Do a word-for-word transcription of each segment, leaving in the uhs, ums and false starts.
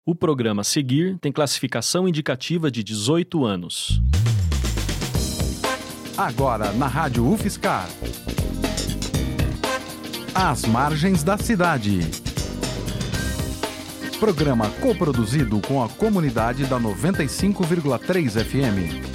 O programa a seguir tem classificação indicativa de dezoito anos. Agora na Rádio UFSCar. Às margens da cidade. Programa coproduzido com a comunidade da noventa e cinco vírgula três F M.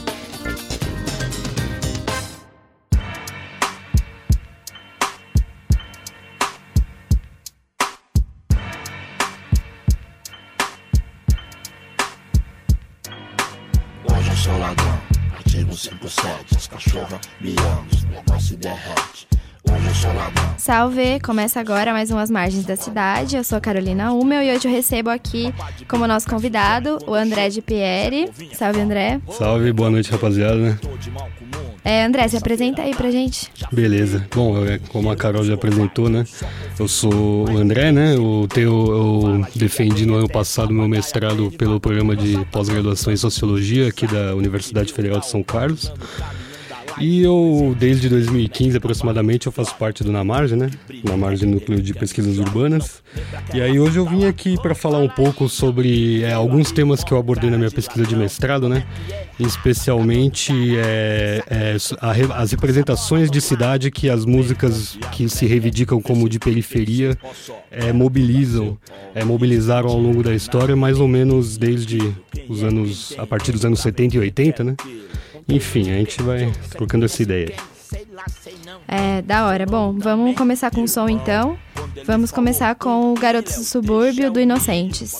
Salve! Começa agora mais um As Margens da Cidade. Eu sou a Carolina Umel e hoje eu recebo aqui como nosso convidado o André de Pieri. Salve, André! Salve, boa noite, rapaziada, né? É, André, se apresenta aí pra gente. Beleza. Bom, eu, como a Carol já apresentou, né? Eu sou o André, né? Eu, tenho, eu defendi no ano passado meu mestrado pelo programa de pós-graduação em Sociologia aqui da Universidade Federal de São Carlos. E eu, desde dois mil e quinze aproximadamente, eu faço parte do NAMARGE, né? NAMARGE, Núcleo de Pesquisas Urbanas. E aí hoje eu vim aqui para falar um pouco sobre é, alguns temas que eu abordei na minha pesquisa de mestrado, né? Especialmente é, é, a, as representações de cidade que as músicas que se reivindicam como de periferia é, mobilizam, é, mobilizaram ao longo da história, mais ou menos desde os anos, a partir dos anos setenta e oitenta, né? Enfim, a gente vai trocando essa ideia. É, da hora. Bom, vamos começar com o som então. Vamos começar com o Garotos do Subúrbio, do Inocentes.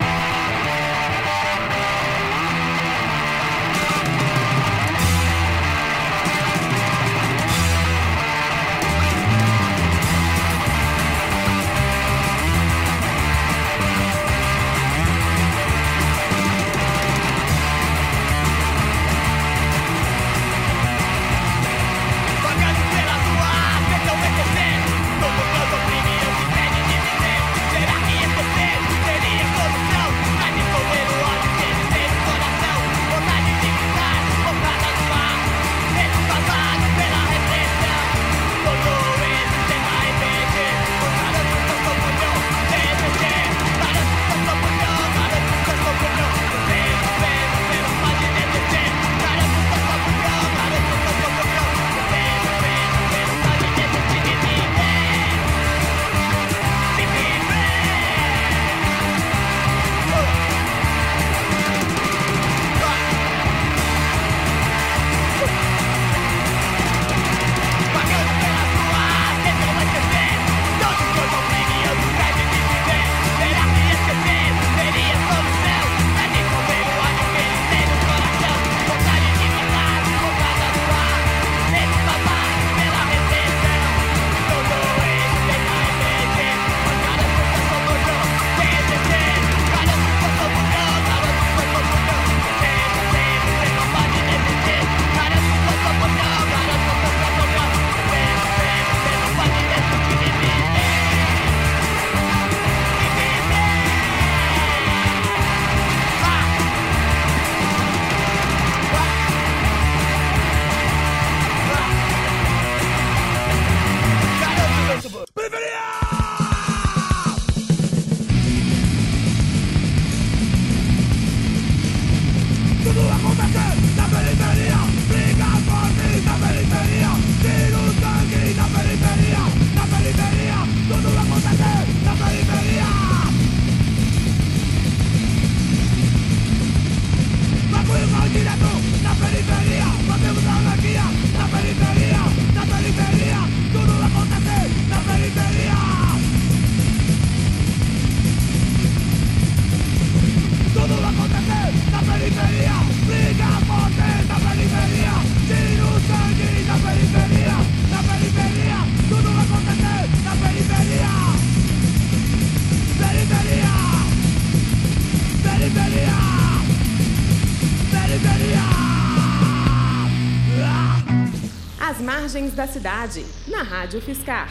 As Margens da Cidade, na Rádio UFSCar.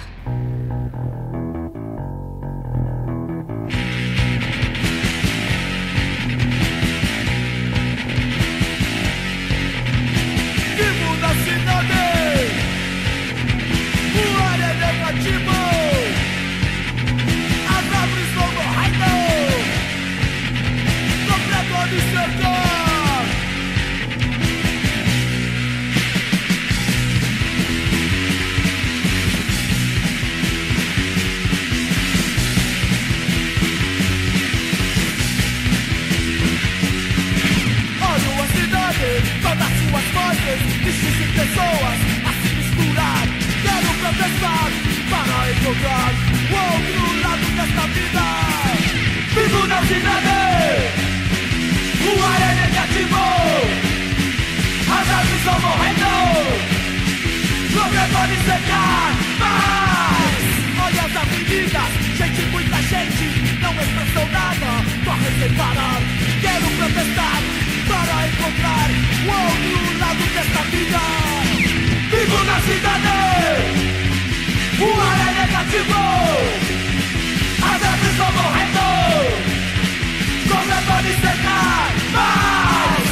Vivo da cidade, o ar é negativo, as árvores vão morrendo, encontrar o outro lado desta vida. Vivo na cidade, o ar é negativo, as árvores estão morrendo, não me pode secar mais. Olha as avenidas, gente, muita gente, não expressou nada, corre sem parar. Quero protestar para encontrar o outro lado desta vida. Vivo na cidade, o ar é negativo, as árvores estão morrendo, como é pode secar mais.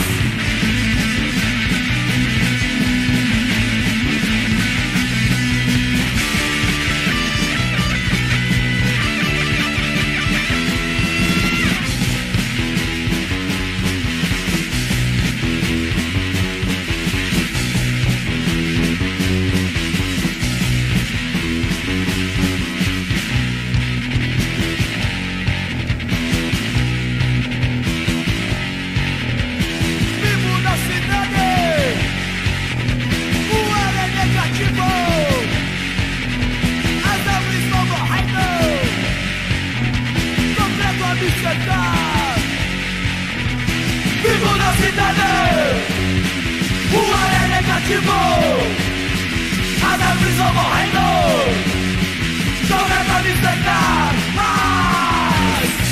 Vivo na cidade, o ar é negativo, as árvores vão morrendo, não é pra me secar mais.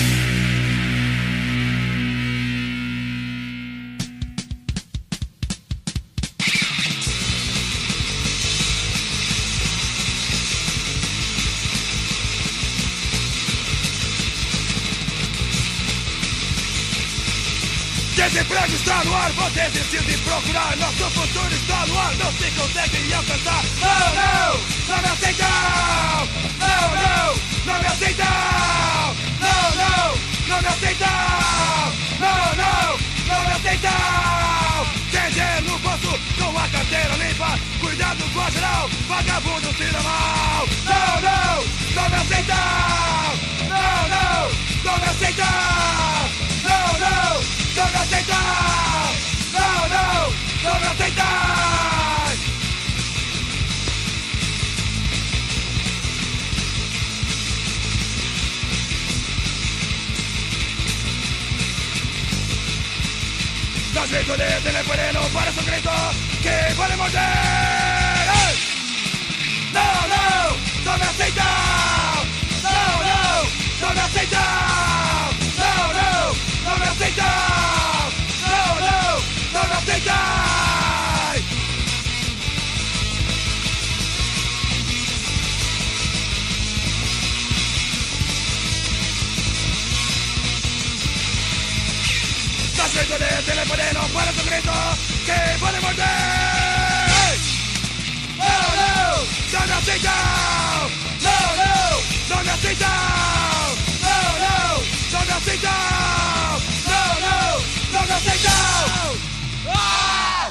Desemprego está no ar, vou desistir de procurar. Nosso futuro está no ar, não se consegue alcançar. Não, não, não me aceitam. Não, não, não me aceitam. Não, não, não me aceitam. Não, não, não me aceitam. Dinheiro no bolso, com a carteira limpa, cuidado com a geral, vagabundo se dá mal. Não, não, não me aceitam. Não, não, não me aceitam. Não, não. Não me aceitam! Não, não! Não me aceitam! Los gritos de teléfono para su grito que puede morder. ¡Hey! No, no, no me aceitan. No, no, no me aceitan. No, no, no me aceitan. No, no, no me aceitan. Los gritos de teléfono para su grito que puede morder. ¡Hey! No, no, no me aceitan. No, no, no me aceitan. No, no, no me aceitan. No, no, no me aceitan. ¡Ah!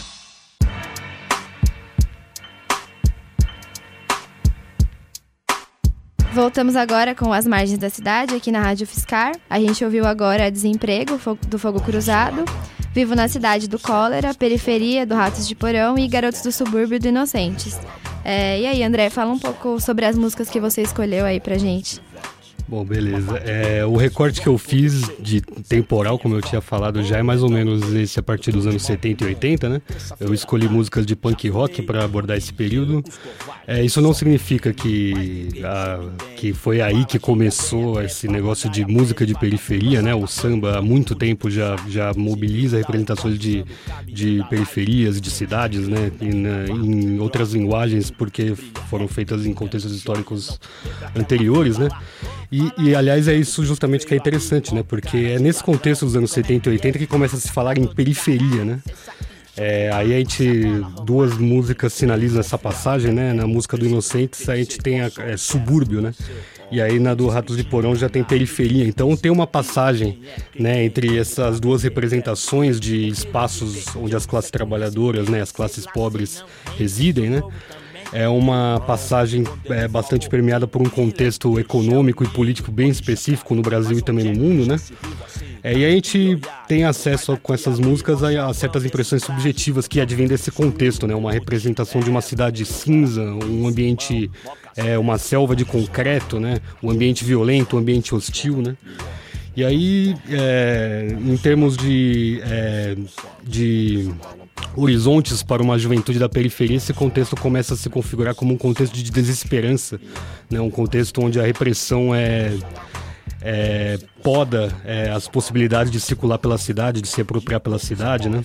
Voltamos agora com As Margens da Cidade, aqui na Rádio Fiscar. A gente ouviu agora Desemprego, do Fogo Cruzado, Vivo na Cidade, do Cólera, Periferia, do Ratos de Porão e Garotos do Subúrbio, do Inocentes. É, e aí, André, fala um pouco sobre as músicas que você escolheu aí pra gente. Bom, beleza. É, o recorte que eu fiz de temporal, como eu tinha falado, já é mais ou menos esse a partir dos anos setenta e oitenta, né? Eu escolhi músicas de punk rock para abordar esse período. É, isso não significa que, a, que foi aí que começou esse negócio de música de periferia, né? O samba há muito tempo já, já mobiliza representações de, de periferias, de cidades, né? E na, em outras linguagens, porque foram feitas em contextos históricos anteriores, né? E, e, aliás, é isso justamente que é interessante, né? Porque é nesse contexto dos anos setenta e oitenta que começa a se falar em periferia, né? É, aí a gente, duas músicas sinalizam essa passagem, né? Na música do Inocentes a gente tem a, é, subúrbio, né? E aí na do Ratos de Porão já tem periferia. Então tem uma passagem, né, entre essas duas representações de espaços onde as classes trabalhadoras, né, as classes pobres residem, né? É uma passagem é, bastante permeada por um contexto econômico e político bem específico no Brasil e também no mundo, né? É, e a gente tem acesso com essas músicas a, a certas impressões subjetivas que advêm desse contexto, né? Uma representação de uma cidade cinza, um ambiente é uma selva de concreto, né? Um ambiente violento, um ambiente hostil, né? E aí, é, em termos de, é, de horizontes para uma juventude da periferia, esse contexto começa a se configurar como um contexto de desesperança, né? Um contexto onde a repressão é, é, poda é, as possibilidades de circular pela cidade, de se apropriar pela cidade, né?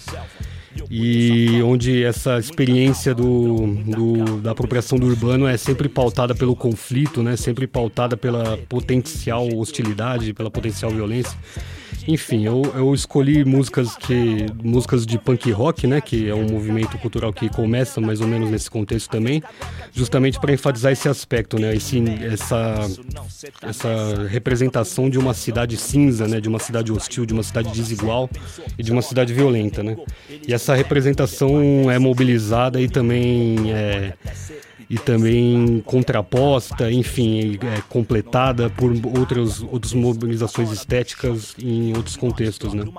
E onde essa experiência do, do, da apropriação do urbano é sempre pautada pelo conflito, né? Sempre pautada pela potencial hostilidade, pela potencial violência. Enfim, eu, eu escolhi músicas, que, músicas de punk rock, né? Que é um movimento cultural que começa mais ou menos nesse contexto também, justamente para enfatizar esse aspecto, né? Esse, essa, essa representação de uma cidade cinza, né? De uma cidade hostil, de uma cidade desigual e de uma cidade violenta, né? E essa representação é mobilizada e também é, e também contraposta, enfim, é completada por outras, outras mobilizações estéticas em outros contextos, né?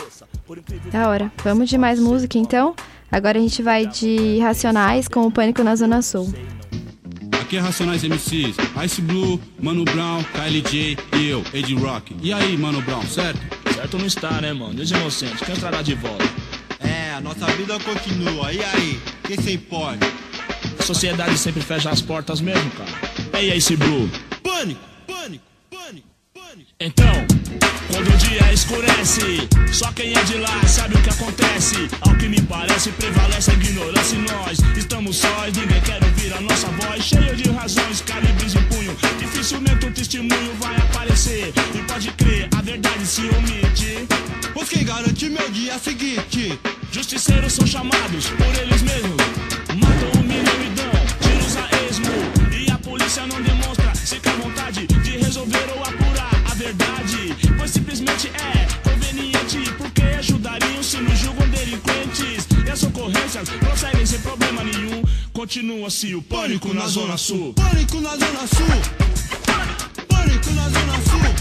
Da hora. Vamos de mais música, então? Agora a gente vai de Racionais com o Pânico na Zona Sul. Aqui é Racionais M Cs, Ice Blue, Mano Brown, K L J e eu, Ed Rock. E aí, Mano Brown, certo? Certo não está, né, mano? Deus inocente, quem entrará de volta? É, a nossa vida continua. E aí, quem se importa? A sociedade sempre fecha as portas mesmo, cara. E aí, esse Blue? Pânico, pânico, pânico, pânico. Então, quando o dia escurece, só quem é de lá sabe o que acontece. Ao que me parece, prevalece a ignorância em nós. Estamos sós, ninguém quer ouvir a nossa voz. Cheio de razões, calibres em punho. Dificilmente um testemunho vai aparecer. E pode crer, a verdade se omite. Pois quem garante meu dia seguinte? Justiceiros são chamados por eles mesmos. Matam, humilham e dão tiros a esmo. E a polícia não demonstra sequer vontade de resolver ou apurar a verdade. Pois simplesmente é conveniente, porque ajudariam se nos julgam delinquentes. E as ocorrências prosseguem sem problema nenhum. Continua-se o pânico na Zona Sul. Pânico na Zona Sul. Pânico na Zona Sul.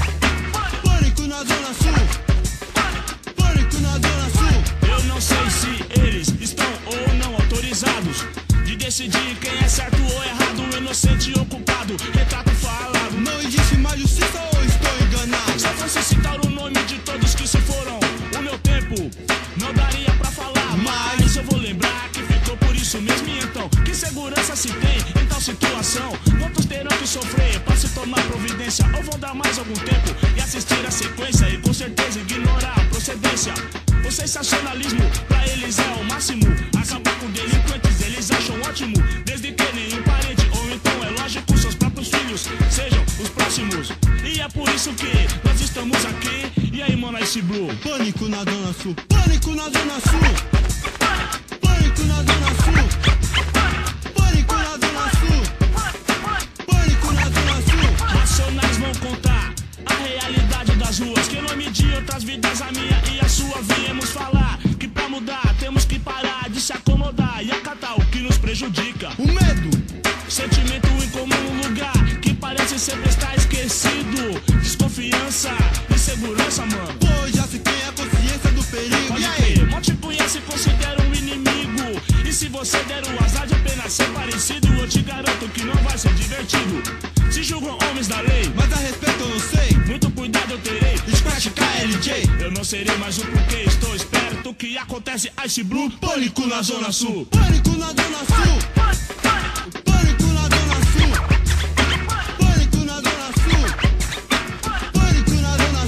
Pânico na Zona Sul. Pânico na Zona Sul. Eu não sei se eles estão ou não autorizados de decidir quem é certo ou errado, inocente ou culpado, retrato falado. Não existe mais justiça ou estou enganado? Se eu fosse citar o nome de todos que se foram, o meu tempo não daria pra falar. Mas eu vou lembrar que ficou por isso mesmo. E então, que segurança se tem em tal situação? Quantos terão que sofrer pra se tomar providência? Ou vão dar mais algum tempo e assistir a sequência e com certeza ignorar a procedência? O sensacionalismo pra eles é o máximo. Acabar com delinquentes eles acham ótimo, desde que nenhum parente ou então é lógico seus próprios filhos sejam os próximos. E é por isso que nós estamos aqui. E aí, mano, esse Blue? Pânico na Zona Sul. Pânico na Zona Sul. Pânico na Zona Sul. Pânico na Zona Sul. Pânico na Zona Sul. Racionais vão contar a realidade das ruas. Que nome de outras vidas, a minha e a sua, viemos falar que pra mudar temos que parar de se acomodar e acatar o que nos prejudica. O medo, sentimento incomum no lugar que parece sempre estar esquecido. Desconfiança, insegurança, mano. Pois já se tem a consciência do perigo. Pode e aí? crer, monte conhece e considera um inimigo. E se você der o azar de apenas ser parecido, eu te garanto que não vai ser divertido. Se julgam homens da lei, mas a respeito eu não sei. Muito cuidado eu terei. Scratch K L J. Eu não serei mais o porquê, estou esperto. O que acontece, Ice Blue? Pânico na Zona Sul. Pânico na Zona Sul. Pânico na Zona Sul. Pânico na Zona Sul. Pânico na Zona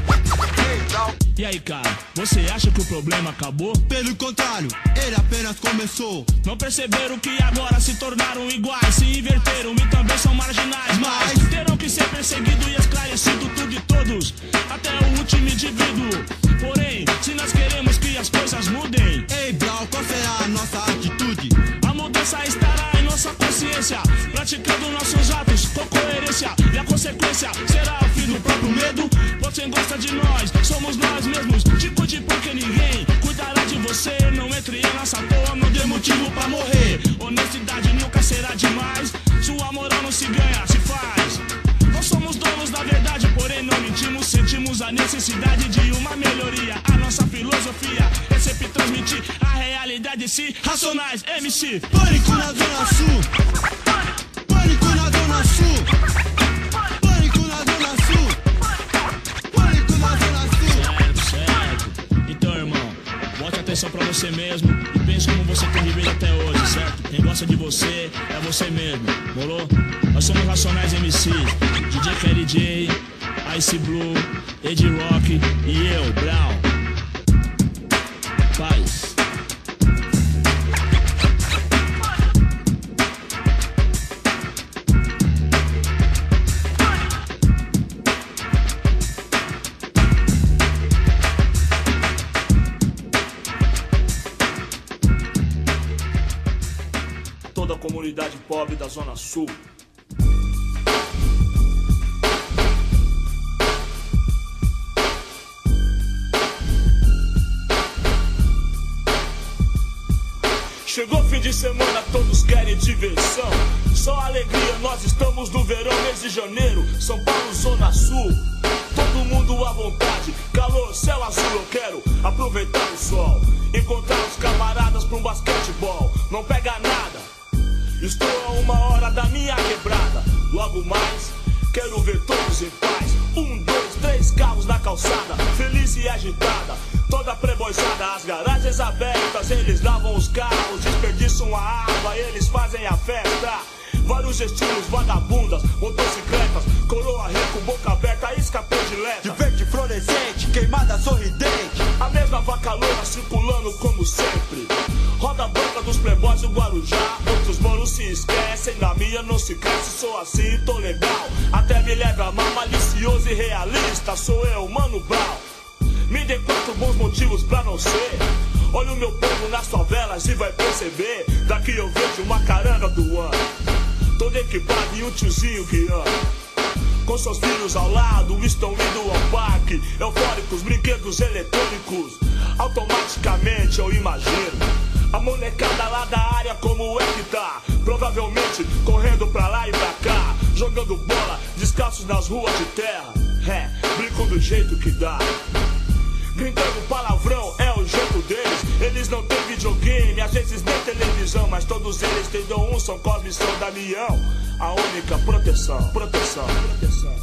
Sul. E aí, cara, você acha que o problema acabou? Pelo contrário, ele apenas começou. Não perceberam que agora se tornaram iguais, se inverteram e também são marginais. Mas terão que ser perseguido e esclarecido tudo e todos, até o último indivíduo. Porém, se nós queremos que as coisas mudem, ei, Brau, qual será a nossa atitude? A mudança estará em nossa consciência, praticando nossos atos com coerência. E a consequência será o fim do próprio medo. Você gosta de nós, somos nós mesmos. Te cuide porque ninguém cuidará de você. Não entre em nossa toa, não dê motivo pra morrer. Honestidade nunca será demais. Sua moral não se ganha, se faz. Nós somos donos da verdade, porém não mentimos. Sentimos a necessidade de uma melhoria. A nossa filosofia é sempre transmitir a realidade, se Racionais M C. Pânico na Zona Sul. Pânico Zona Sul. Pânico na Zona Sul. Pânico na Zona Sul. Certo, certo. Então, irmão, bote atenção pra você mesmo e pense como você tem vivido até hoje, certo? Quem gosta de você é você mesmo, morou? Nós somos Racionais M Cs, D J K L J, Ice Blue, Ed Rock e eu, Brown. Paz. Toda a comunidade pobre da Zona Sul. Chegou fim de semana, todos querem diversão. Só alegria, nós estamos no verão, mês de janeiro. São Paulo, Zona Sul. Todo mundo à vontade, calor, céu azul. Eu quero aproveitar o sol, encontrar os camaradas pra um basquetebol. Não pega nada, estou a uma hora da minha quebrada. Logo mais, quero ver todos em paz. Um, dois, três carros na calçada, feliz e agitada. Toda preboizada, as garagens abertas. Eles lavam os carros, desperdiçam a água, eles fazem a festa. Vários estilos, vagabundas, motocicletas, coroa rico, boca aberta, isca predileta. De verde fluorescente, queimada sorridente. A mesma vaca loura circulando como sempre. Roda branca dos playboys do Guarujá. Outros manos se esquecem, na minha não se cresce. Sou assim, tô legal, até me leva a mal. Malicioso e realista, sou eu, Mano Brown. Me dê quatro bons motivos pra não ser. Olha o meu povo nas favelas e vai perceber. Daqui eu vejo uma caranga do ano, todo equipado e um tiozinho guiando. Com seus filhos ao lado, estão indo ao parque. Eufóricos, brinquedos eletrônicos. Automaticamente eu imagino a molecada lá da área como é que tá. Provavelmente correndo pra lá e pra cá, jogando bola, descalços nas ruas de terra. É, brinco do jeito que dá. Gritando palavrão, é o jeito deles. Eles não têm videogame, às vezes nem televisão, mas todos eles têm dom um, São Cosme e São Damião. A única proteção, proteção, proteção.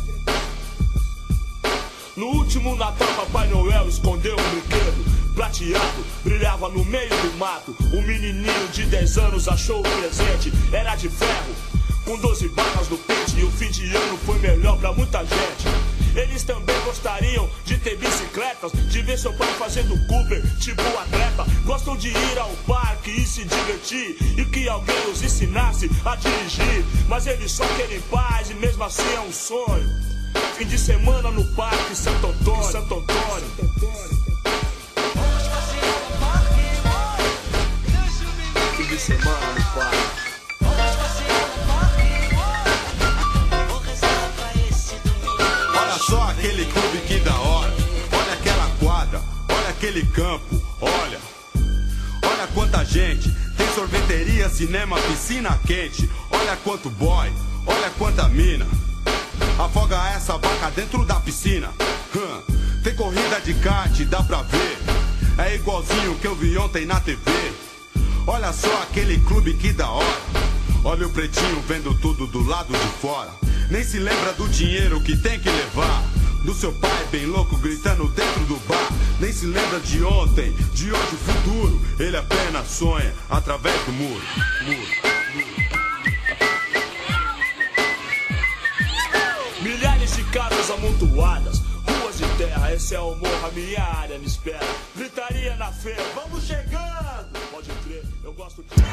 No último Natal, Papai Noel escondeu um brinquedo prateado, brilhava no meio do mato. Um menininho de dez anos achou o presente, era de ferro, com doze barras no pente. E o fim de ano foi melhor pra muita gente. Eles também gostariam de ter bicicletas, de ver seu pai fazendo Cooper, tipo atleta. Gostam de ir ao parque e se divertir, e que alguém os ensinasse a dirigir. Mas eles só querem paz e mesmo assim é um sonho. Fim de semana no parque Santo Antônio, Santo Antônio. Fim de semana no parque. Só aquele clube que da hora. Olha aquela quadra, olha aquele campo. Olha, olha quanta gente. Tem sorveteria, cinema, piscina quente. Olha quanto boy, olha quanta mina. Afoga essa vaca dentro da piscina. hum. Tem corrida de kart, dá pra ver. É igualzinho que eu vi ontem na T V. Olha só aquele clube que da hora. Olha o pretinho vendo tudo do lado de fora. Nem se lembra do dinheiro que tem que levar. Do seu pai bem louco gritando dentro do bar. Nem se lembra de ontem, de hoje o futuro. Ele apenas sonha através do muro, muro, muro. Milhares de casas amontoadas, ruas de terra. Esse é o morro, a minha área me espera. Gritaria na feira, vamos chegando. Pode crer, eu gosto disso.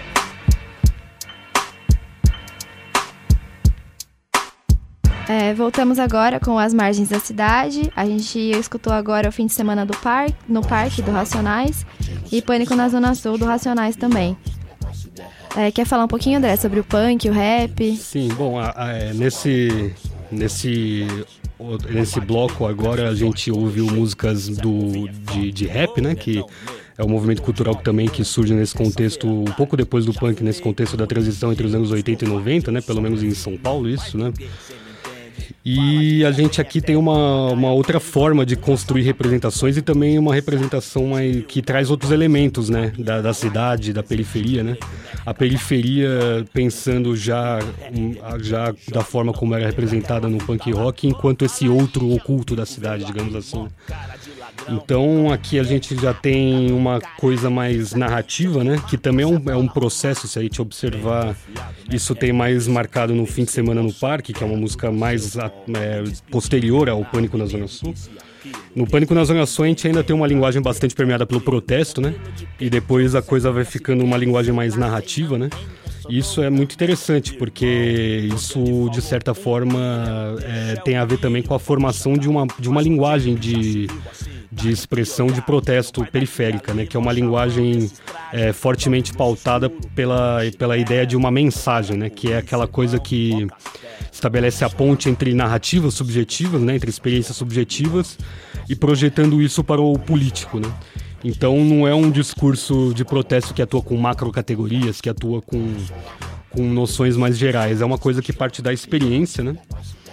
É, voltamos agora com As Margens da Cidade. A gente escutou agora o fim de semana do par, no Parque do Racionais e Pânico na Zona Sul do Racionais também. É, quer falar um pouquinho, André, sobre o punk, o rap? Sim, bom, a, a, nesse, nesse, nesse bloco agora a gente ouviu músicas do, de, de rap, né, que é um movimento cultural também que surge nesse contexto, um pouco depois do punk, nesse contexto da transição entre os anos oitenta e noventa, né, pelo menos em São Paulo, isso, né? E a gente aqui tem uma, uma outra forma de construir representações e também uma representação mais, que traz outros elementos, né, da, da cidade, da periferia, né? A periferia pensando já, já da forma como era representada no punk rock, enquanto esse outro oculto da cidade, digamos assim. Então aqui a gente já tem uma coisa mais narrativa, né? Que também é um, é um processo, se a gente observar, isso tem mais marcado no Fim de Semana no Parque, que é uma música mais é, posterior ao Pânico na Zona Sul. No Pânico na Zona Sul a gente ainda tem uma linguagem bastante permeada pelo protesto, né? E depois a coisa vai ficando uma linguagem mais narrativa, né? Isso é muito interessante, porque isso, de certa forma, é, tem a ver também com a formação de uma, de uma linguagem de, de expressão de protesto periférica, né? Que é uma linguagem é, fortemente pautada pela, pela ideia de uma mensagem, né? Que é aquela coisa que estabelece a ponte entre narrativas subjetivas, né? Entre experiências subjetivas e projetando isso para o político, né? Então não é um discurso de protesto que atua com macrocategorias, que atua com, com noções mais gerais. É uma coisa que parte da experiência, né?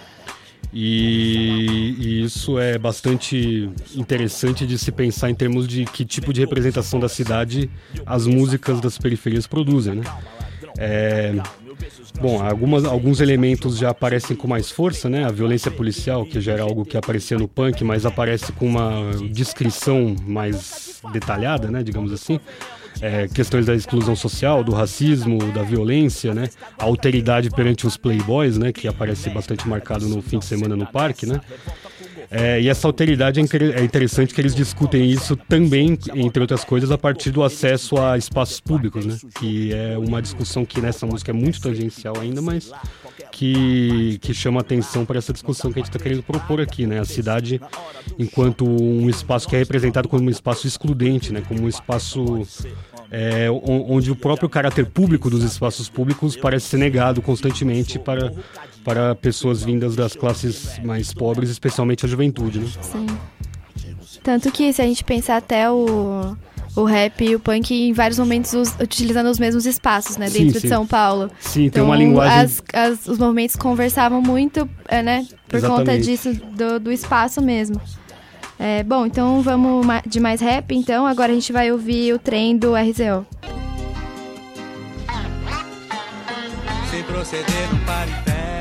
E, e isso é bastante interessante de se pensar em termos de que tipo de representação da cidade as músicas das periferias produzem, né? É, bom, algumas, alguns elementos já aparecem com mais força, né? A violência policial, que já era algo que aparecia no punk, mas aparece com uma descrição mais detalhada, né? Digamos assim. É, questões da exclusão social, do racismo, da violência, né? A alteridade perante os playboys, né? Que aparece bastante marcado no Fim de Semana no Parque, né? É, e essa alteridade é interessante que eles discutem isso também, entre outras coisas, a partir do acesso a espaços públicos, né? Que é uma discussão que nessa música é muito tangencial ainda, mas que, que chama atenção para essa discussão que a gente está querendo propor aqui, né? A cidade enquanto um espaço que é representado como um espaço excludente, né? Como um espaço é, onde o próprio caráter público dos espaços públicos parece ser negado constantemente para... para pessoas vindas das classes mais pobres, especialmente a juventude, né? Sim. Tanto que se a gente pensar até o, o rap e o punk em vários momentos us, utilizando os mesmos espaços, né? Dentro sim, sim. de São Paulo. Sim, então, tem uma linguagem... As, as, os movimentos conversavam muito, é, né? Por Exatamente. Conta disso, do, do espaço mesmo. É, bom, então vamos de mais rap, então. Agora a gente vai ouvir o Trem do R Z O. Sem proceder, não pare em pé.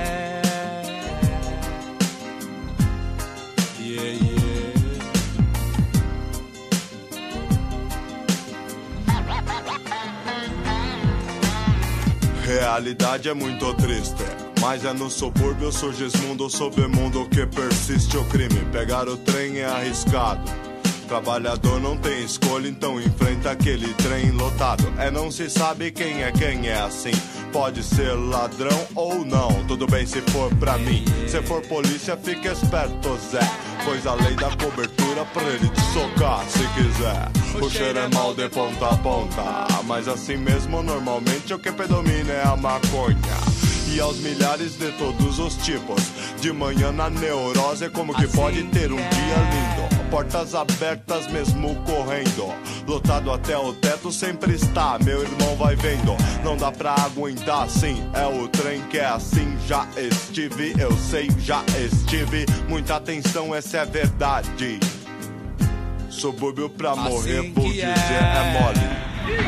Realidade é muito triste, mas é no subúrbio surge esse mundo, submundo que persiste o crime. Pegar o trem é arriscado, trabalhador não tem escolha, então enfrenta aquele trem lotado. É, não se sabe quem é quem é assim, pode ser ladrão ou não, tudo bem se for pra mim. Se for polícia fica esperto, Zé, pois a lei dá cobertura pra ele te socar se quiser. O cheiro é mal de ponta a ponta, mas assim mesmo normalmente o que predomina é a maconha. E aos milhares de todos os tipos, de manhã na neurose, como que pode ter um dia lindo? Portas abertas mesmo correndo, lotado até o teto sempre está, meu irmão vai vendo. Não dá pra aguentar assim, é o trem que é assim. Já estive, eu sei, já estive. Muita atenção, essa é verdade. Subúrbio pra assim morrer, vou dizer, é, é mole.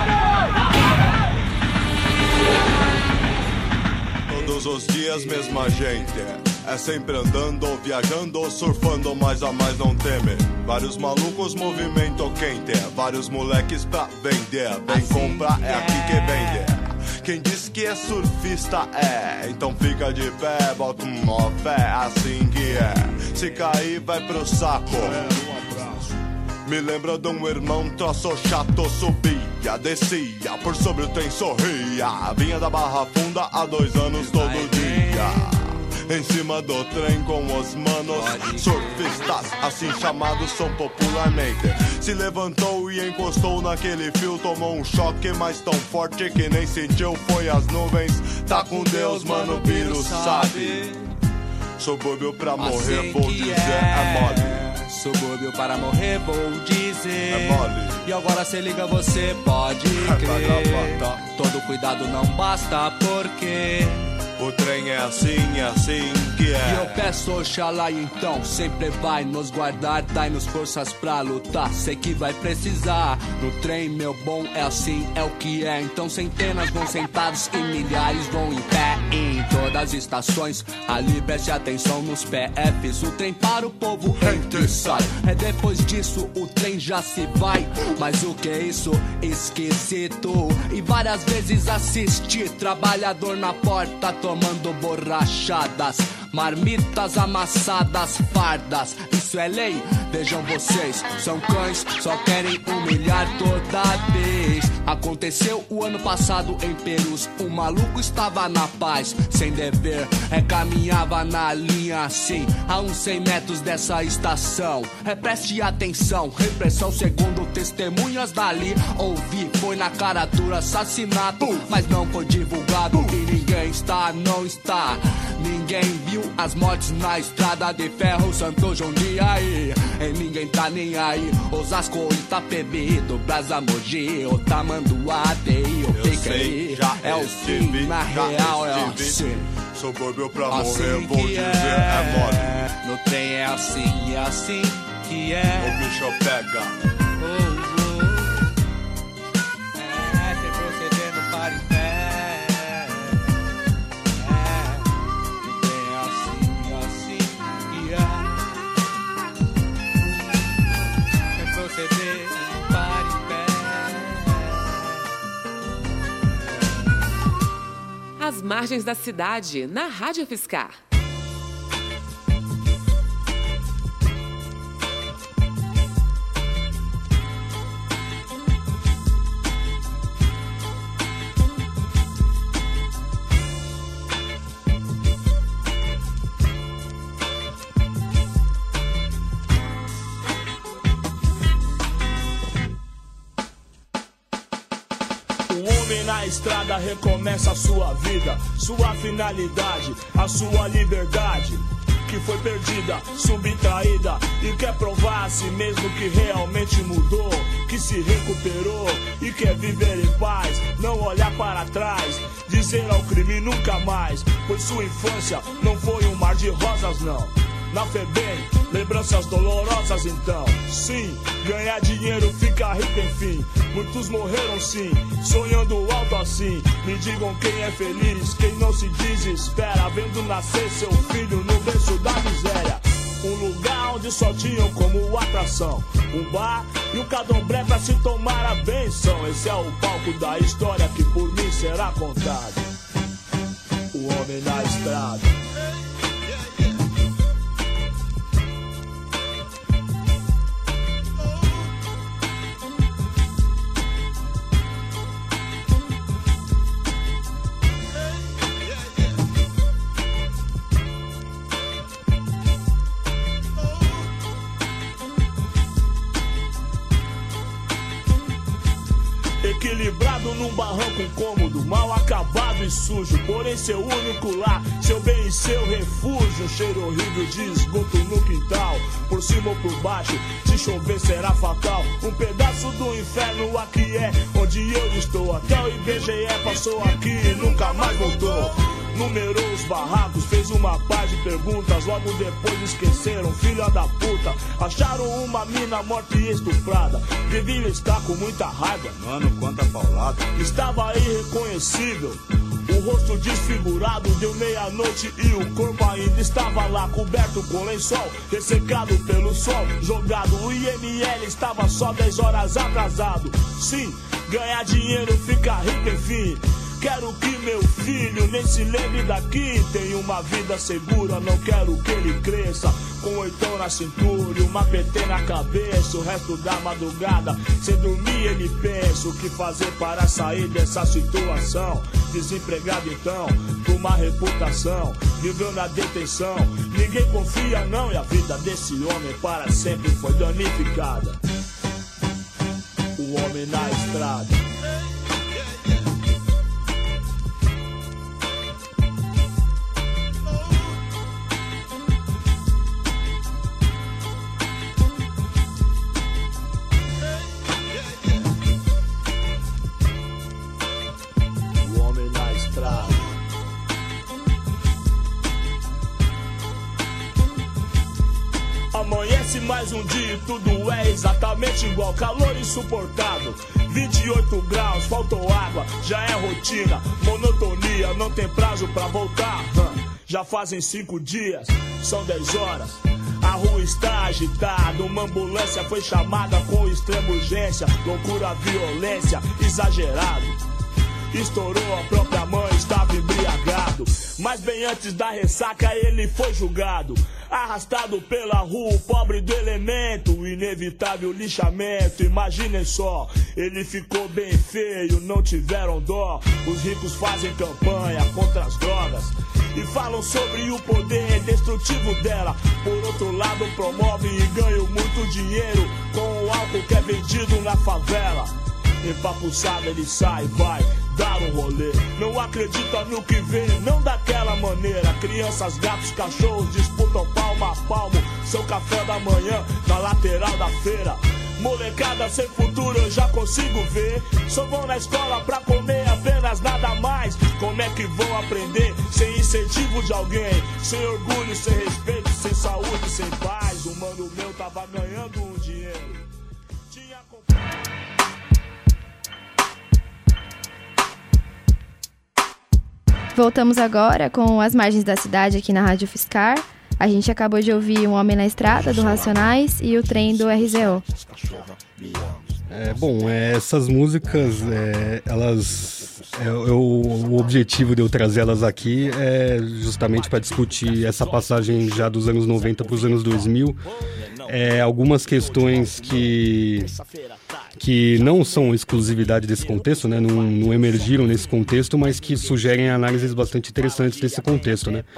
Todos os dias mesma gente, é sempre andando, viajando, surfando, mais a mais não teme. Vários malucos, movimento quente, vários moleques pra vender. Vem assim comprar, é aqui que vende. Quem diz que é surfista é, então fica de pé, bota uma fé, assim que é. Se cair vai pro saco. Me lembra de um irmão troço chato, subia, descia, por sobre o trem sorria. Vinha da Barra Funda há dois anos todo dia. Em cima do trem com os manos, surfistas, assim chamados são popularmente. Se levantou e encostou naquele fio, tomou um choque, mas tão forte que nem sentiu, foi as nuvens. Tá com Deus, mano, o Biro sabe. Subúrbio pra morrer, assim vou dizer, é, é mole. Subúrbio para morrer, vou dizer. É mole. E agora cê liga, você pode crer. Todo cuidado não basta, porque O trem é assim, é assim que é. E eu peço Oxalá então, sempre vai nos guardar, dai-nos forças pra lutar, sei que vai precisar. No trem, meu bom, é assim, é o que é. Então centenas vão sentados e milhares vão em pé. Em todas as estações, ali preste atenção nos P Fs. O trem para o povo entra e sai. É depois disso o trem já se vai. Mas o que é isso? Esquisito. E várias vezes assisti trabalhador na porta tomando borrachadas, marmitas amassadas, fardas. Isso é lei, vejam vocês, são cães, só querem humilhar toda vez. Aconteceu o ano passado em Perus, um maluco estava na paz, sem dever, é caminhava na linha assim, a uns cem metros dessa estação. É, preste atenção, repressão segundo testemunhas dali. Ouvi, foi na cara dura assassinato, mas não foi divulgado e ninguém está, não está. Ninguém viu as mortes na estrada de ferro, Santo João de aí. E ninguém tá nem aí. Osasco, Itapebi, do Brasa, Mogi, o Tamanduá, Tei, o Piqueri. É o fim, na real é assim. Subúrbio pra assim morrer, vou dizer, é, é mole. No trem é assim, é assim que é. O bicho pega. Oh, oh. É, tem procedendo para em pé. As margens da cidade, na Rádio Fiscar. Na estrada recomeça a sua vida, sua finalidade, a sua liberdade que foi perdida, subtraída e quer provar a si mesmo que realmente mudou, que se recuperou e quer viver em paz, não olhar para trás, dizer ao crime nunca mais, pois sua infância não foi um mar de rosas não. Na FEBEM, lembranças dolorosas então. Sim, ganhar dinheiro, ficar rico enfim. Muitos morreram sim, sonhando alto assim. Me digam quem é feliz, quem não se desespera, vendo nascer seu filho no berço da miséria. Um lugar onde só tinham como atração um bar e um candomblé pra se tomar a benção. Esse é o palco da história que por mim será contado. O homem na estrada. Equilibrado num barranco cômodo, mal acabado e sujo, porém seu único lar, seu bem e seu refúgio. Um cheiro horrível de esgoto no quintal, por cima ou por baixo, se chover será fatal. Um pedaço do inferno aqui é onde eu estou. Até o I B G E passou aqui e nunca mais voltou. Numerou os barracos, fez uma paz de perguntas, logo depois esqueceram, filha da puta. Acharam uma mina morta e estuprada, devia estar com muita raiva. Mano, quanta paulada. Estava irreconhecível, o rosto desfigurado, deu meia-noite e o corpo ainda estava lá, coberto com lençol, ressecado pelo sol, jogado. O I M L estava só dez horas atrasado. Sim, ganhar dinheiro, ficar rico enfim. Quero que meu filho nem se lembre daqui. Tem uma vida segura, não quero que ele cresça com oitão na cintura e uma P T na cabeça. O resto da madrugada, sem dormir ele pensa o que fazer para sair dessa situação. Desempregado então, com uma reputação, viveu na detenção. Ninguém confia não e a vida desse homem para sempre foi danificada. O homem na estrada. Mais um dia e tudo é exatamente igual. Calor insuportável, vinte e oito graus, faltou água, já é rotina. Monotonia, não tem prazo pra voltar. Já fazem cinco dias, são dez horas. A rua está agitada, uma ambulância foi chamada com extrema urgência. Loucura, violência, exagerado. Estourou a própria mãe, estava embriagado. Mas bem antes da ressaca ele foi julgado. Arrastado pela rua, o pobre do elemento. O inevitável lixamento, imaginem só. Ele ficou bem feio, não tiveram dó. Os ricos fazem campanha contra as drogas e falam sobre o poder destrutivo dela. Por outro lado promovem e ganham muito dinheiro com o álcool que é vendido na favela. Empapuçado ele sai, vai dar um rolê. Não acredita no que vê, não daquela maneira. Crianças, gatos, cachorros disputam palmo a palmo seu café da manhã na lateral da feira. Molecada sem futuro eu já consigo ver. Só vão na escola pra comer apenas nada mais. Como é que vão aprender sem incentivo de alguém? Sem orgulho, sem respeito, sem saúde, sem paz. O mano meu tava ganhando um dinheiro. Tinha Voltamos agora com As Margens da Cidade aqui na Rádio Fiscar. A gente acabou de ouvir Um Homem na Estrada, do Racionais, e O Trem, do R Z O. É, bom, é, essas músicas, é, elas, é, eu, o objetivo de eu trazê-las aqui é justamente para discutir essa passagem já dos anos noventa para os anos dois mil. É, algumas questões que, que não são exclusividade desse contexto, né? não, não emergiram nesse contexto, mas que sugerem análises bastante interessantes desse contexto. Né?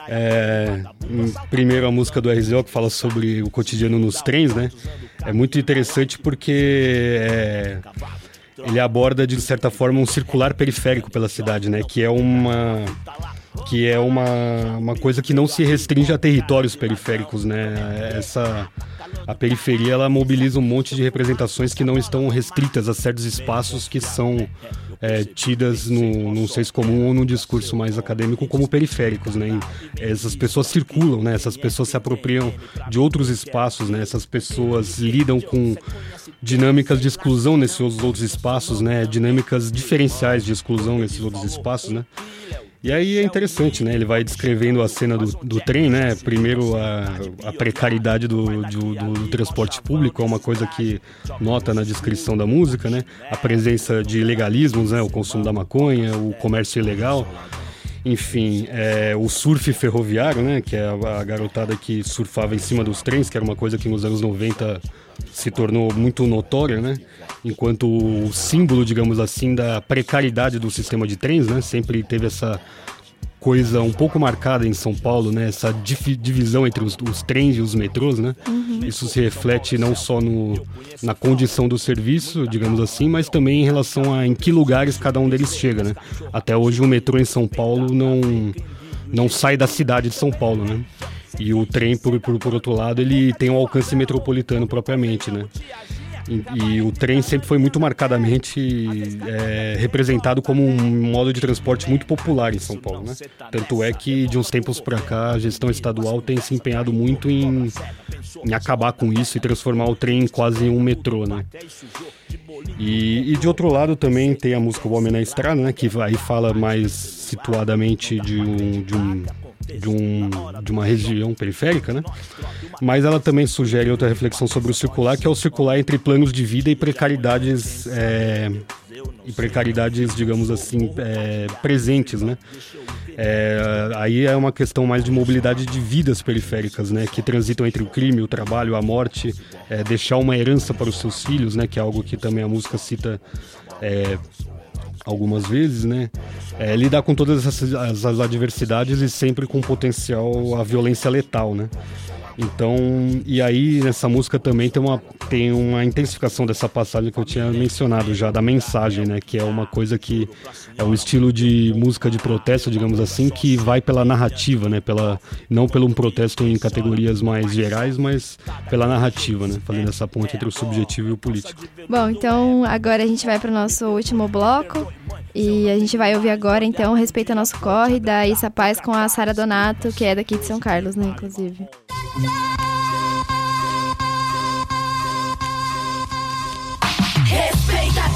É, primeiro, a música do R Z O, que fala sobre o cotidiano nos trens, né? É muito interessante porque é, ele aborda, de certa forma, um circular periférico pela cidade, né? Que é uma... que é uma, uma coisa que não se restringe a territórios periféricos, né? Essa, a periferia, ela mobiliza um monte de representações que não estão restritas a certos espaços que são é, tidas no, num senso comum ou num discurso mais acadêmico como periféricos, né? E essas pessoas circulam, né? Essas pessoas se apropriam de outros espaços, né? Essas pessoas lidam com dinâmicas de exclusão nesses outros espaços, né? Dinâmicas diferenciais de exclusão nesses outros espaços, né? E aí é interessante, né? Ele vai descrevendo a cena do, do trem, né? Primeiro a, a precariedade do, do, do, do transporte público, é uma coisa que nota na descrição da música, né? A presença de ilegalismos, né? O consumo da maconha, o comércio ilegal, enfim, é, o surf ferroviário, né? Que é a, a garotada que surfava em cima dos trens, que era uma coisa que nos anos noventa se tornou muito notória, né? Enquanto o símbolo, digamos assim, da precariedade do sistema de trens, né? Sempre teve essa coisa um pouco marcada em São Paulo, né? Essa dif- divisão entre os, os trens e os metrôs, né? Uhum. Isso se reflete não só no, na condição do serviço, digamos assim, mas também em relação a em que lugares cada um deles chega, né? Até hoje o metrô em São Paulo não, não sai da cidade de São Paulo, né? E o trem, por, por, por outro lado, ele tem um alcance metropolitano propriamente, né? E, e o trem sempre foi muito marcadamente é, representado como um modo de transporte muito popular em São Paulo, né? Tanto é que, de uns tempos para cá, a gestão estadual tem se empenhado muito em, em acabar com isso e transformar o trem quase em um metrô, né? E, e de outro lado também tem a música O Homem na Estrada, né? Que aí fala mais situadamente de um... De um De, um, de uma região periférica, né? Mas ela também sugere outra reflexão sobre o circular, que é o circular entre planos de vida e precariedades, é, e precariedades, digamos assim, é, presentes, né? É, aí é uma questão mais de mobilidade de vidas periféricas, né? Que transitam entre o crime, o trabalho, a morte, é, deixar uma herança para os seus filhos, né? Que é algo que também a música cita é, algumas vezes, né? É, lidar com todas essas as, as adversidades e sempre com potencial à violência letal, né? Então, e aí nessa música também tem uma, tem uma intensificação dessa passagem que eu tinha mencionado já, da mensagem, né? Que é uma coisa que é um estilo de música de protesto, digamos assim, que vai pela narrativa, né? Pela, não pelo um protesto em categorias mais gerais, mas pela narrativa, né? Fazendo essa ponte entre o subjetivo e o político. Bom, então agora a gente vai para o nosso último bloco e a gente vai ouvir agora, então, Respeita Nosso Corre, da Issa Paz com a Sara Donato, que é daqui de São Carlos, né, inclusive.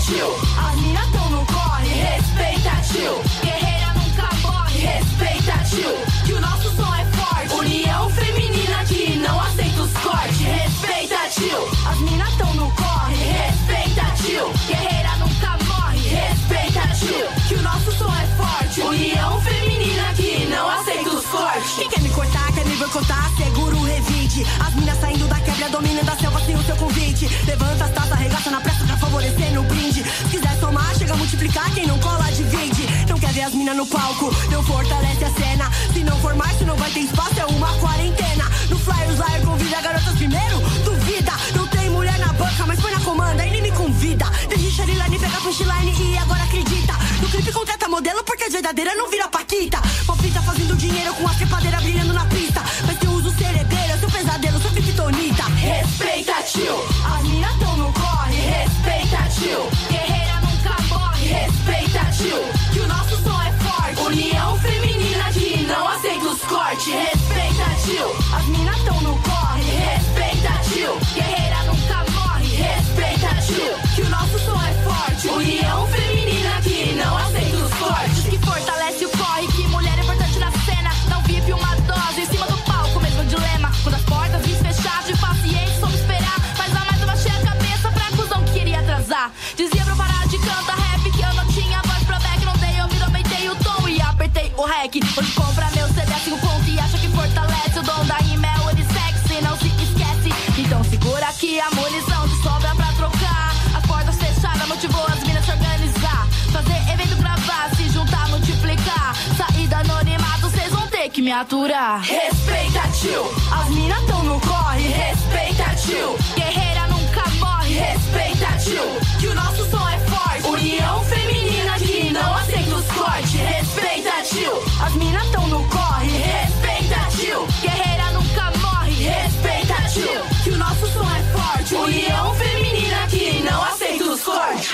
tio. As mina tão no corre, respeita, tio. Guerreira nunca morre, respeita, tio. Que o nosso som é forte, união feminina que não aceita os cortes, respeita, tio. As mina tão no corre, respeita, tio. Guerreira nunca morre, respeita, tio. Que o nosso som é forte, união feminina que não aceita os cortes. Quem quer me cortar, quer me boicotar, segura o revide. As minas saindo da quebra, dominando a selva sem o seu convite. Levanta as taças, arregaça na pressa pra favorecer no brinde. Se quiser somar, chega a multiplicar, quem não cola divide. Não quer ver as minas no palco, não fortalece a cena. Se não for mais, se não vai ter espaço, é uma quarentena. No Flyer, os Liar convida garotas primeiro, duvida. Não tem mulher na banca, mas põe na comanda e nem me convida. Desde Sharilane, pega punchline e agora acredita. No clipe contrata modelo porque a verdadeira não vira paquita. Palpita fazendo dinheiro com a trepadeira brilhando na pista. Mas eu uso cerebeira, seu pesadelo, sou kryptonita. Respeita, tio. As minas tão no corre, respeita, tio. Guerreira nunca morre, respeita, tio. Que o nosso som é forte, união feminina que não aceita os cortes, respeita, tio. As minas tão no corre, respeita, tio. Guerreira nunca morre, respeita, tio. Que o nosso som é forte, união feminina que não aceita os cortes. Que fortalece o corre, que mulher é importante na cena. Não vive uma dose em cima do palco, mesmo dilema. Quando as portas vêm fechadas, de paciência, soube esperar. Mas a mais eu baixei a cabeça pra cuzão que queria atrasar. Dizia pra eu parar de cantar rap, que eu não tinha voz pra back. Não dei, eu me aumentei o tom e apertei o rec. Hoje compra meu C D a cinco pontos e acha que fortalece. O dom da rima é unissex e não se esquece. Então segura aqui a munição de sobra pra trocar. As portas fechadas motivou as minas se organizar. Fazer evento, gravar, se juntar, multiplicar. Sair do anonimato, cês vão ter que me aturar. Respeita, tio. As minas tão no corre, respeita, tio. Guerreira nunca morre, respeita, tio. Que o nosso som é forte, união feminina que não aceita os cortes, respeita, tio. As minas tão no corre, respeita, tio. Guerreira nunca morre, respeita, tio. Que o nosso som é forte, união feminina que não aceita os cortes.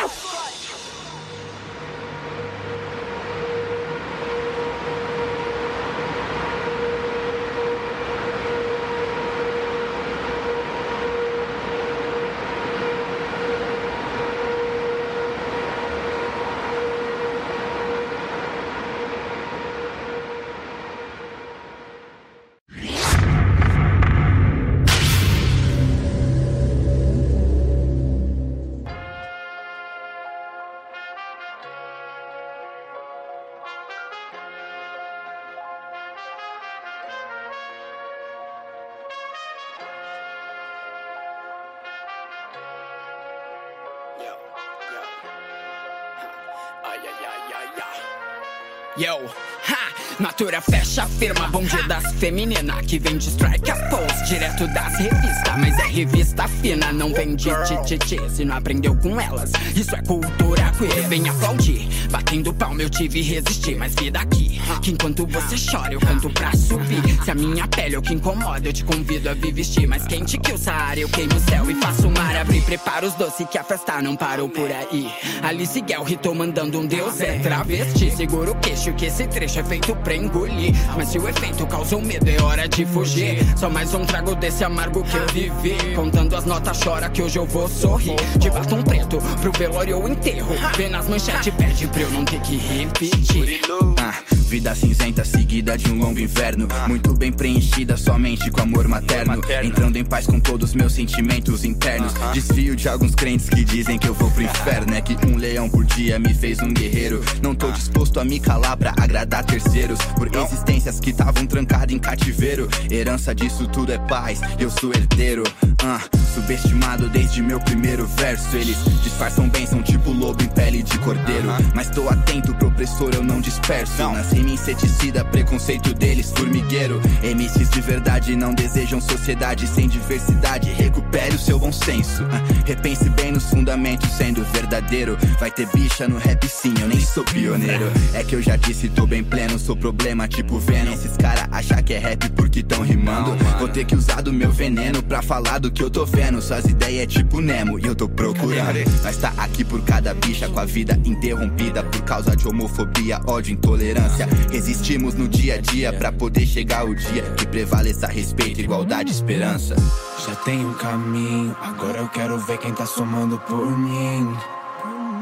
Yo, ha! Natura fecha, firma, bonde das femininas que vem de strike a pose, direto das revistas. Mas é revista fina, não vem de tititi. Se não aprendeu com elas, isso é cultura queer. Vem aplaudir, batendo palma eu tive resistir. Mas vida aqui, que enquanto você chora eu canto pra subir. Se a minha pele é o que incomoda, eu te convido a vir vestir. Mais quente que o Saara, eu queimo o céu e faço o mar abrir. Prepara os doces que a festa não parou por aí. Alice Guel ritou mandando um deus é travesti. Segura o queixo que esse trecho é feito pra engolir. Mas se o efeito causou medo, é hora de fugir. Só mais um trago desse amargo que eu vivi. Contando as notas, chora que hoje eu vou sorrir. De batom preto pro velório ou enterro. Vê nas manchetes, pede pra eu não ter que repetir. Ah, vida cinzenta seguida de um longo inverno. Muito bem preenchida somente com amor materno. Entrando em paz com todos os meus sentimentos internos. Desfio de alguns crentes que dizem que eu vou pro inferno. É que um leão por dia me fez um guerreiro. Não tô disposto a me calar pra agradar terceiros. Por existências que estavam trancadas em cativeiro. Herança disso tudo é paz, eu sou herdeiro. uh, Subestimado desde meu primeiro verso. Eles disfarçam bem, são tipo lobo em pele de cordeiro. Mas tô atento pro opressor, eu não disperso. Nas rimas inseticida, preconceito deles formigueiro. M Cs de verdade não desejam sociedade sem diversidade. Recupere o seu bom senso. uh, Repense bem nos fundamentos sendo verdadeiro. Vai ter bicha no rap sim, eu nem sou pioneiro. É que eu já disse, tô bem pleno, sou problema tipo Venom. Esses cara achar que é rap porque tão rimando. Vou ter que usar do meu veneno pra falar do que eu tô vendo. Suas ideias é tipo Nemo e eu tô procurando. Nós tá aqui por cada bicha com a vida interrompida por causa de homofobia, ódio, intolerância. Resistimos no dia a dia pra poder chegar o dia que prevaleça respeito, igualdade e esperança. Já tem um caminho, agora eu quero ver quem tá somando por mim.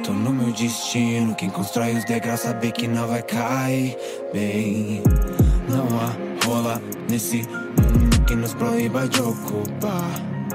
tô no meu destino. Quem constrói os degraus sabe que não vai cair bem. Não há rola nesse mundo que nos proíba de ocupar.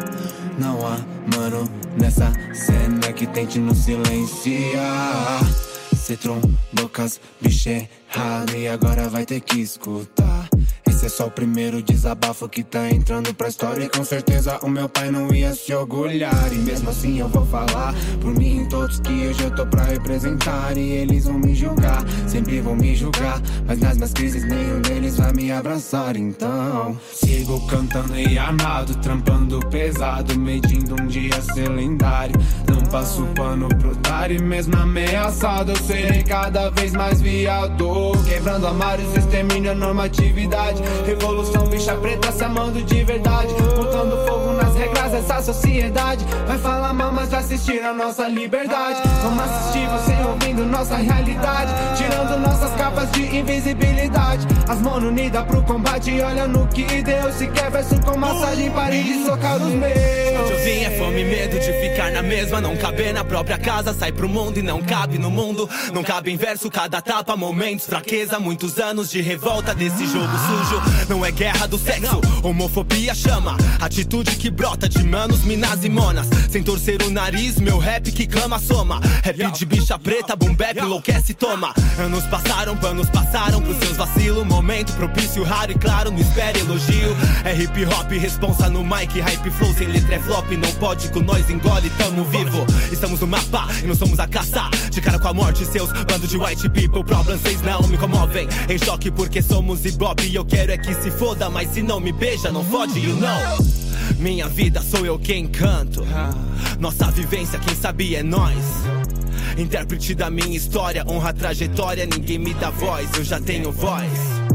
Não há mano nessa cena que tente nos silenciar. Cê trombou com as bicho errado e agora vai ter que escutar. Esse é só o primeiro desabafo que tá entrando pra história. E com certeza o meu pai não ia se orgulhar. E mesmo assim eu vou falar por mim e todos que hoje eu tô pra representar. E eles vão me julgar, sempre vão me julgar, mas nas minhas crises nenhum deles vai me abraçar. Então sigo cantando e armado, trampando pesado, medindo um dia ser lendário. Não passo pano pro otário, mesmo ameaçado eu serei cada vez mais viado. Quebrando amarros, extermínio a normatividade. Revolução, bicha preta se amando de verdade, botando fogo nas regras dessa sociedade. Vai falar mal, mas vai assistir a nossa liberdade. Vamos assistir você ouvindo nossa realidade, tirando nossas capas de invisibilidade. As mãos unidas pro combate e olha no que deu. Se quer verso com massagem, pare de socar os meus. Onde eu vim é fome e medo de ficar na mesma. Não caber na própria casa, sai pro mundo e não cabe no mundo. Não cabe em verso, cada tapa, momentos, fraqueza. Muitos anos de revolta desse jogo sujo. Não é guerra do sexo, homofobia chama. Atitude que brota de manos, minas e monas. Sem torcer o nariz, meu rap que clama soma. Rap de bicha preta, boom bap, enlouquece, toma. Anos passaram, panos passaram pros seus vacilos. Momento propício, raro e claro, não espere elogio. É hip hop, responsa no mic, hype flow. Sem letra é flop, não pode com nós, engole, tamo vivo. Estamos no mapa e não somos a caça. De cara com a morte, seus bando de white people. Problems vocês não me comovem. Em choque porque somos ibope e eu quero é que se foda, mas se não me beija, não fode, you know. Minha vida sou eu quem canto. Nossa vivência, quem sabe é nós. Intérprete da minha história, honra a trajetória. Ninguém me dá voz, eu já tenho voz.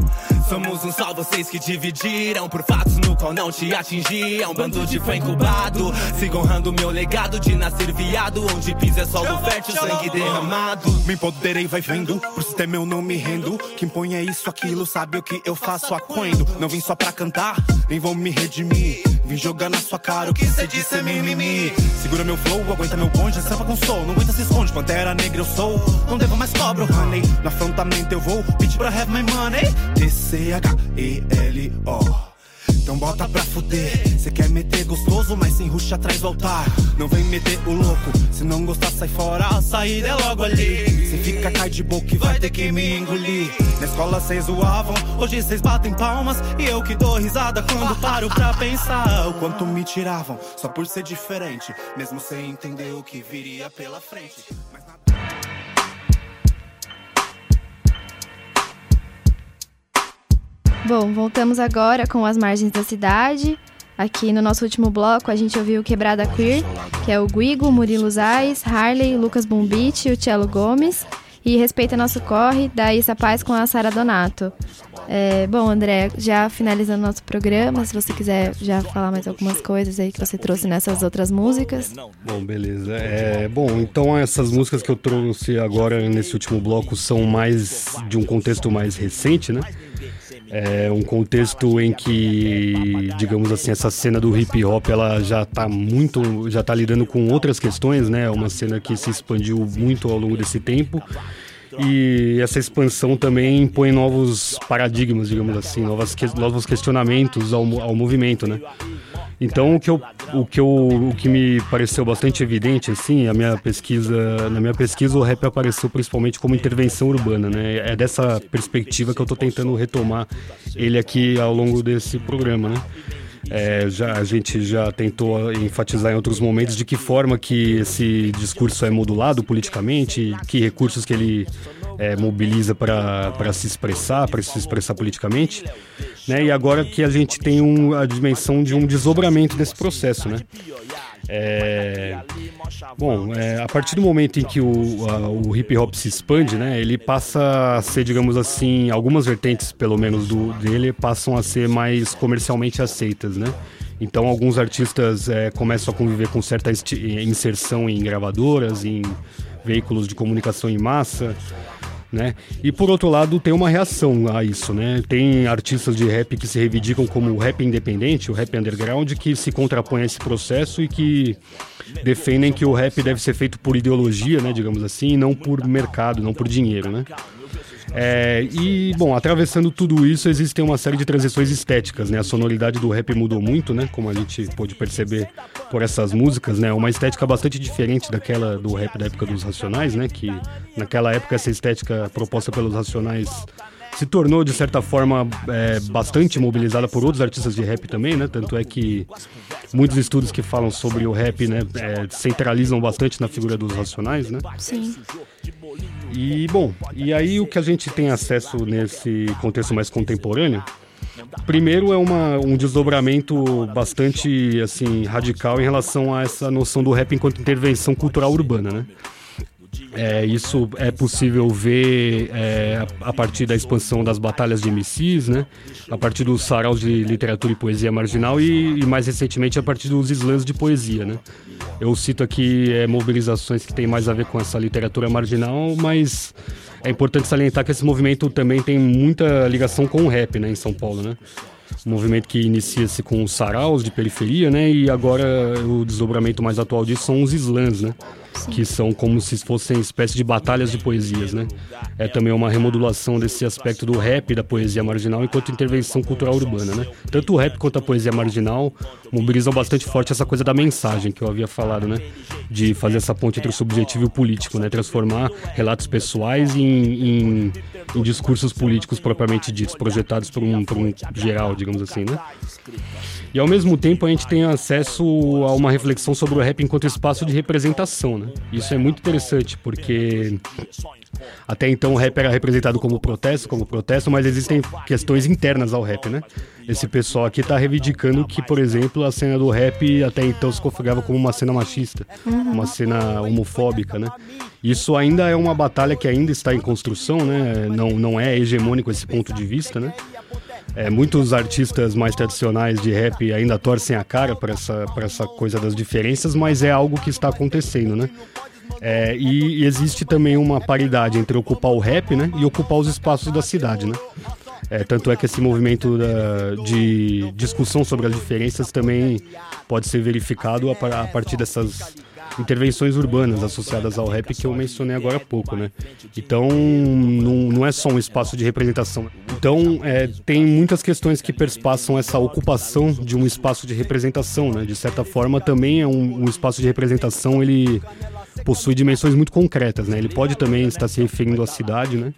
Somos um só, vocês que dividiram por fatos no qual não te atingiam. Bando de fã incubado, sigo honrando meu legado de nascer viado. Onde piso é solo fértil, sangue derramado. Me empoderei, vai vendo, pro sistema eu não me rendo. Quem põe é isso, aquilo, sabe o que eu faço aquendo. Não vim só pra cantar, nem vou me redimir. Vim jogar na sua cara o que cê disse é mimimi. Segura meu flow, aguenta meu bonde, sampa com soul. Não aguenta, se esconde, pantera negra eu sou. Não devo mais cobro, honey. No afrontamento eu vou, bitch pra have my money. C H E L O. Então bota pra fuder. Cê quer meter gostoso, mas sem ruxa atrás do altar. Não vem meter o louco, se não gostar sai fora. A saída é logo ali. Cê fica cai de boca e vai ter que me engolir. Na escola cês zoavam, hoje cês batem palmas. E eu que dou risada quando paro pra pensar o quanto me tiravam, só por ser diferente, mesmo sem entender o que viria pela frente. Mas na... Bom, voltamos agora com As Margens da Cidade. Aqui no nosso último bloco a gente ouviu Quebrada Queer, que é o Guigo, Murilo Zais, Harley, Lucas Bombite e o Cello Gomes. E Respeita Nosso Corre, da Issa Paz com a Sara Donato. É, bom, André, já finalizando nosso programa, se você quiser já falar mais algumas coisas aí que você trouxe nessas outras músicas. Bom, beleza. É, bom, então essas músicas que eu trouxe agora nesse último bloco são mais de um contexto mais recente, né? É um contexto em que, digamos assim, essa cena do hip hop ela já está muito, já está lidando com outras questões, né? É uma cena que se expandiu muito ao longo desse tempo. E essa expansão também impõe novos paradigmas, digamos assim, novas que, novos questionamentos ao, ao movimento, né? Então o que, eu, o, que eu, o que me pareceu bastante evidente, assim, a minha pesquisa, na minha pesquisa o rap apareceu principalmente como intervenção urbana, né? É dessa perspectiva que eu estou tentando retomar ele aqui ao longo desse programa, né? É, já, a gente já tentou enfatizar em outros momentos de que forma que esse discurso é modulado politicamente, que recursos que ele é, mobiliza para se expressar, para se expressar politicamente, né? E agora que a gente tem um, a dimensão de um desdobramento desse processo, né? É, bom, é, a partir do momento em que o, a, o hip hop se expande, né, ele passa a ser, digamos assim, algumas vertentes, pelo menos, do, dele passam a ser mais comercialmente aceitas, né? Então, alguns artistas é, começam a conviver com certa inserção em gravadoras, em veículos de comunicação em massa, né? E por outro lado tem uma reação a isso, né? Tem artistas de rap que se reivindicam como o rap independente, o rap underground, que se contrapõem a esse processo e que defendem que o rap deve ser feito por ideologia, né, digamos assim, e não por mercado, não por dinheiro, né? É, e, bom, atravessando tudo isso, existem uma série de transições estéticas, né? A sonoridade do rap mudou muito, né? Como a gente pôde perceber por essas músicas, né? Uma estética bastante diferente daquela do rap da época dos Racionais, né? Que naquela época essa estética proposta pelos Racionais se tornou, de certa forma, é, bastante mobilizada por outros artistas de rap também, né? Tanto é que muitos estudos que falam sobre o rap, né, é, centralizam bastante na figura dos Racionais, né? Sim. E, bom, e aí o que a gente tem acesso nesse contexto mais contemporâneo, primeiro é uma, um desdobramento bastante, assim, radical em relação a essa noção do rap enquanto intervenção cultural urbana, né? É, isso é possível ver é, a partir da expansão das batalhas de M Cs, né? A partir dos saraus de literatura e poesia marginal e, e mais recentemente a partir dos slams de poesia, né? Eu cito aqui é, mobilizações que têm mais a ver com essa literatura marginal, mas é importante salientar que esse movimento também tem muita ligação com o rap, né, em São Paulo, né? Um movimento que inicia-se com os saraus de periferia, né? E agora o desdobramento mais atual disso são os slams, né? Sim. Que são como se fossem espécie de batalhas de poesias, né? É também uma remodulação desse aspecto do rap, da poesia marginal, enquanto intervenção cultural urbana, né? Tanto o rap quanto a poesia marginal mobilizam bastante forte essa coisa da mensagem que eu havia falado, né? De fazer essa ponte entre o subjetivo e o político, né? Transformar relatos pessoais em, em, em discursos políticos propriamente ditos, projetados por um, por um geral, digamos assim, né? E ao mesmo tempo a gente tem acesso a uma reflexão sobre o rap enquanto espaço de representação, né? Isso é muito interessante, porque até então o rap era representado como protesto, como protesto, mas existem questões internas ao rap, né? Esse pessoal aqui tá reivindicando que, por exemplo, a cena do rap até então se configurava como uma cena machista, uhum. uma cena homofóbica, né? Isso ainda é uma batalha que ainda está em construção, né? Não, não é hegemônico esse ponto de vista, né? É, muitos artistas mais tradicionais de rap ainda torcem a cara para essa, para essa coisa das diferenças, mas é algo que está acontecendo, né? É, e, e existe também uma paridade entre ocupar o rap, né, e ocupar os espaços da cidade, né? É, tanto é que esse movimento da, de discussão sobre as diferenças também pode ser verificado a, a partir dessas intervenções urbanas associadas ao rap que eu mencionei agora há pouco, né? Então, não, não é só um espaço de representação. Então, é, tem muitas questões que perspassam essa ocupação de um espaço de representação, né? De certa forma, também é um, um espaço de representação, ele possui dimensões muito concretas, né? Ele pode também estar se referindo à cidade, né?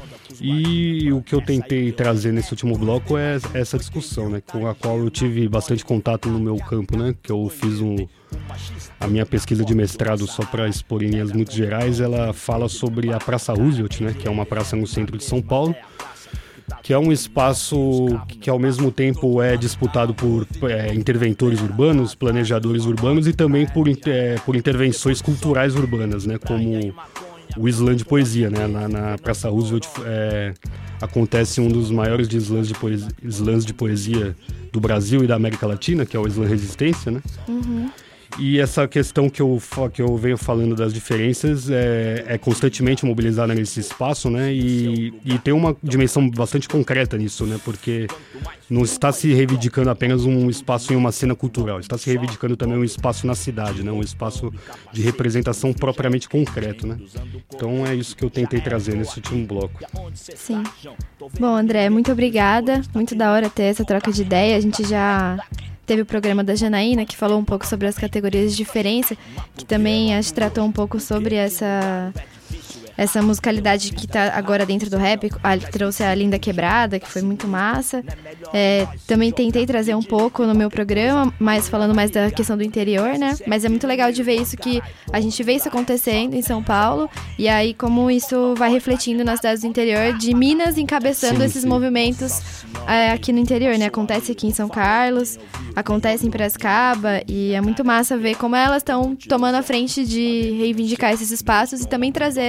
E o que eu tentei trazer nesse último bloco é essa discussão, né, com a qual eu tive bastante contato no meu campo, né, que eu fiz um, a minha pesquisa de mestrado, só para expor em linhas muito gerais. Ela fala sobre a Praça Roosevelt, né, que é uma praça no centro de São Paulo, que é um espaço que ao mesmo tempo é disputado por é, interventores urbanos, planejadores urbanos e também por, é, por intervenções culturais urbanas, né, como o slam de poesia, né? Na, na Praça Roosevelt é, acontece um dos maiores de slams, de poesia, slams de poesia do Brasil e da América Latina, que é o Slam Resistência, né? Uhum. E essa questão que eu, que eu venho falando das diferenças é, é constantemente mobilizada nesse espaço, né? E, e tem uma dimensão bastante concreta nisso, né? Porque não está se reivindicando apenas um espaço em uma cena cultural, está se reivindicando também um espaço na cidade, né? Um espaço de representação propriamente concreto, né? Então é isso que eu tentei trazer nesse último bloco. Sim. Bom, André, muito obrigada. Muito da hora ter essa troca de ideia. A gente já teve o programa da Janaína, que falou um pouco sobre as categorias de diferença, que também acho que tratou um pouco sobre essa, essa musicalidade que está agora dentro do rap. A, trouxe a Linda Quebrada, que foi muito massa. É, também tentei trazer um pouco no meu programa, mas falando mais da questão do interior, né? Mas é muito legal de ver isso, que a gente vê isso acontecendo em São Paulo, e aí como isso vai refletindo nas cidades do interior, de Minas encabeçando sim, esses sim. movimentos é, aqui no interior, né? Acontece aqui em São Carlos, acontece em Piracicaba, e é muito massa ver como elas estão tomando a frente de reivindicar esses espaços e também trazer essas, esses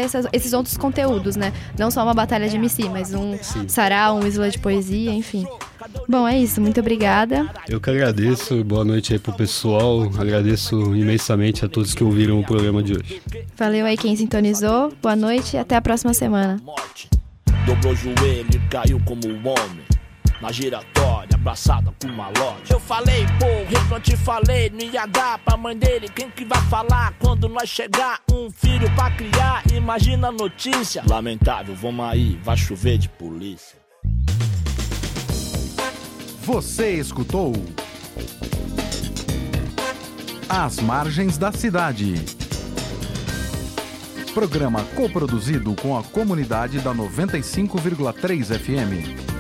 esses outros conteúdos, né? Não só uma batalha de M C, mas um Sim. sarau, um isla de poesia, enfim. Bom, é isso. Muito obrigada. Eu que agradeço. Boa noite aí pro pessoal. Agradeço imensamente a todos que ouviram o programa de hoje. Valeu aí quem sintonizou. Boa noite e até a próxima semana. Dobrou o joelho e caiu como um homem na giratória, abraçada com uma loja. Eu falei, porra, eu te falei, não ia dar pra mãe dele. Quem que vai falar quando nós chegar? Um filho pra criar, imagina a notícia. Lamentável, vamos aí, vai chover de polícia. Você escutou Às Margens da Cidade. Programa coproduzido com a comunidade da noventa e cinco vírgula três F M.